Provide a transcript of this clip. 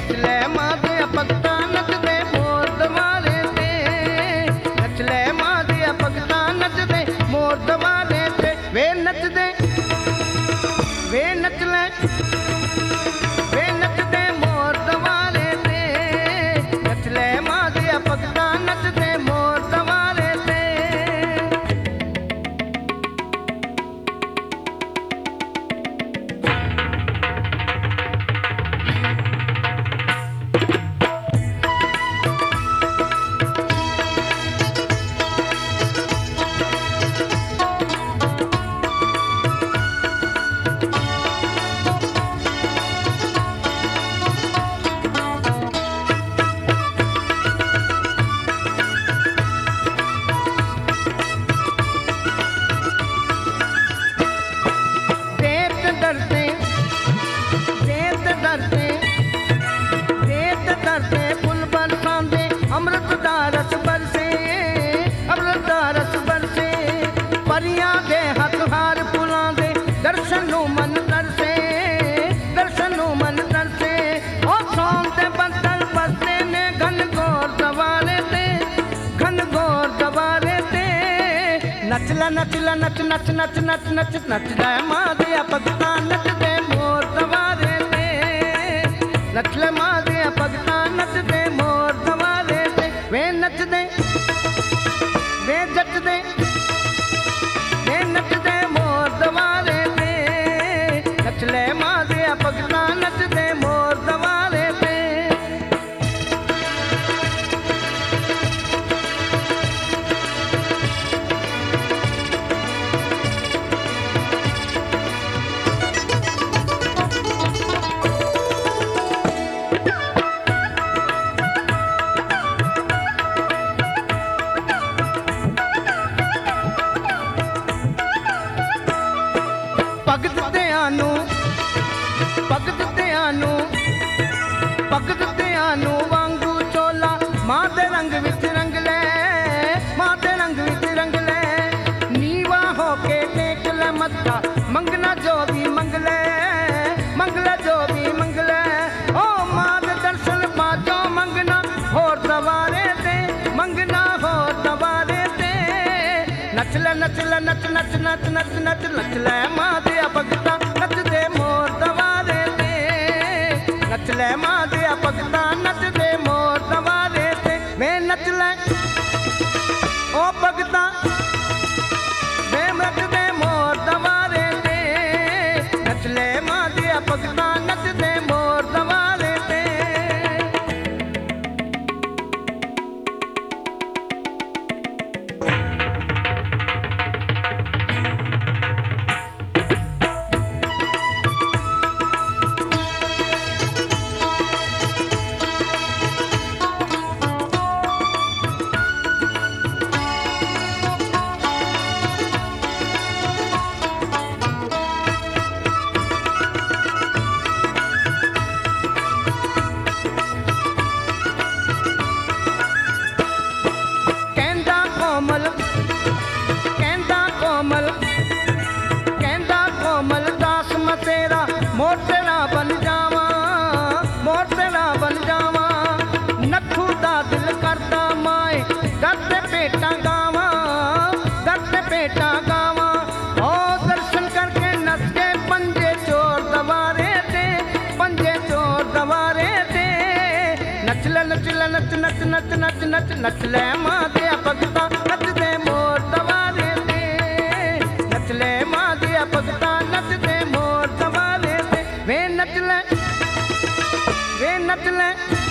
नच ले मां दे भगता नचदे मोर दवारे ते, नच ले मां दे भगता नचदे मोर दवारे ते। वे नचदे वे नच ले वे नचदे मोर दवारे ते, नच ले मां दे भगता नचदे मोर दवारे ते। फुल बरसांदे अमृत दा रस बरसे, अमृत दा रस बरसे। परियां दे हथ हार फुलां दे दर्शन नूं मन तरसे, दर्शन नूं मन तरसे। ओ सोम दे बदल बसदे ने घन घोर दवारे ते, घन घोर दवारे ते। नच ला नच ला नच नच नच नच नच नच ले मां दे भगता नचदे मोर दवारे ते, नच ले मां दे भगता नचदे मोर दवारे ते। वे नचदे वे जचदे वे नचदे मोर दवारे ते, नच ले मां दे भगता नचदे मोर दवारे ते। भगत दयानू भगत दयानू भगत दयानू वांगू चोला मां दे रंग विच रंग ले, मां दे रंग विच रंग ले। नीवा होके टेक ले मत्था मंगना जो भी मंगले, मंगला जो भी मंगले। ओ मां दे दर्शन पाजो मंगना होर दवारे ते, मंगना होर दवारे ते। नच ले नच ले नच नच नच नच नच नच ले मां दे भगता नचदे मोर दवारे ते, नच ले मां दे भगता नचदे मोर दवारे ते। वे नच ले ओ भगता वे नचदे मोर दवारे ते, नच ले मां दे भगता नचदे मोर दवारे ते। कोमल दास मैं तेरा मोर तेरा बन जावा, मोर तेरा बन जावा। नथू दा दिल करदा माए दर्द पेटा गावा, दर्द पेटा गावा। ओ दर्शन करके नस के पंजे चोर दवारे ते, पंजे चोर दवारे ते। नच ले नच ले नच नच नच नच नच नच ले मां दे भगता नचदे मोर दवारे ते, नच ले मां दे भगता नचदे मोर दवारे ते। वे नच ले वे नच ले